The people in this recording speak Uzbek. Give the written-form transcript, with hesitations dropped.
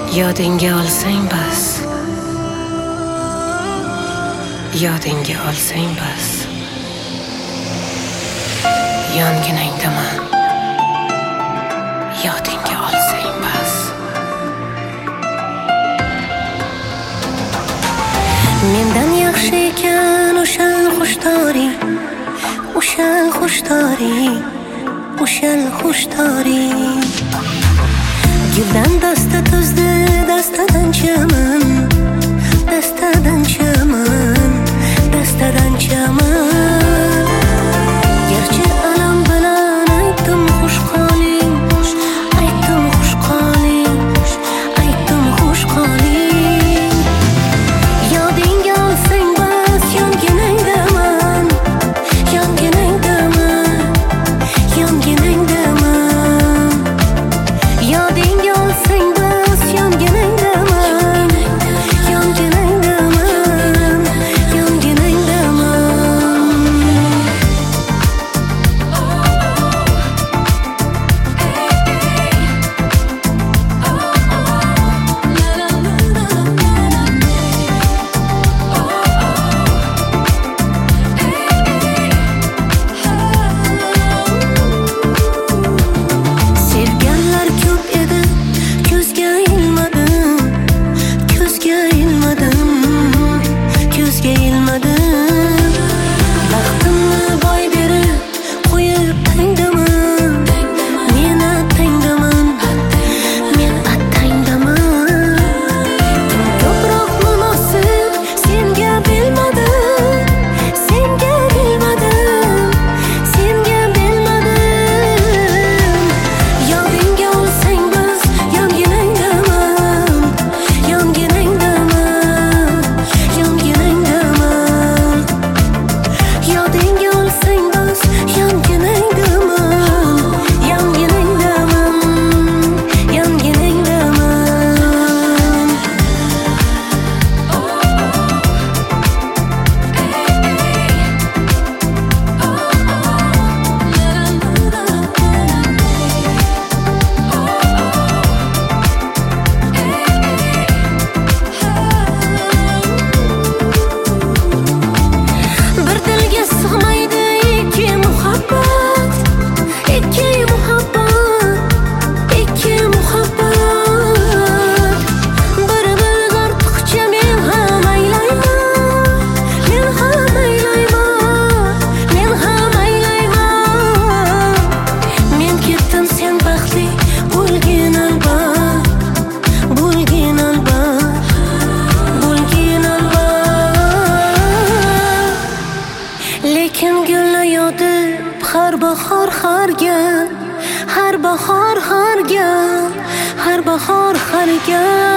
Yodingga olsang bas, yodingga olsang bas, yonginangdaman, yodingga olsang bas. Mendan yaxshi ekan o'shal xushtoring, o'shal xushtoring, o'shal xushtoring. Guldan dasta tuzdi, dastadan chaman, dastadan chaman, dastadan chaman. Garchi alam bilan aytdim xush qoling, aytdim xush qoling, aytdim xush qoling. Yodingga olsang bas, yonginangdaman, yonginangdaman, yonginangdaman. Yodingga olsang bas, yonginangdaman, yonginangdaman, yonginangdaman. Sevganlar ko'p edi, ko'zga ilmadim, ko'zga ilmadim, ko'zga ilmadim. Baxtimni boy berib qo'yib tangdaman, men attangdaman, men attangdaman. Ko'proq munosib senga bilmadim, senga bilmadim, senga bilmadim. Yodingga olsang bas, yonginangdaman, yonginangdaman, yonginangdaman. Yodingga olsang bas, yonginangdaman, yonginangdaman, yonginangdaman. Bir dilga sig'maydi ikki muhabbat, ikki muhabbat, ikki muhabbat. Bir-biriga ortiqcha men ham aylayman, men ham aylayman, men ham aylayman. Men ketdim sen baxtli bo'lgin albat, bo'lgin albat, bo'lgin albat. Lekin gullar yodib har bahor har gal, har bahor har gal, har bahor har gal.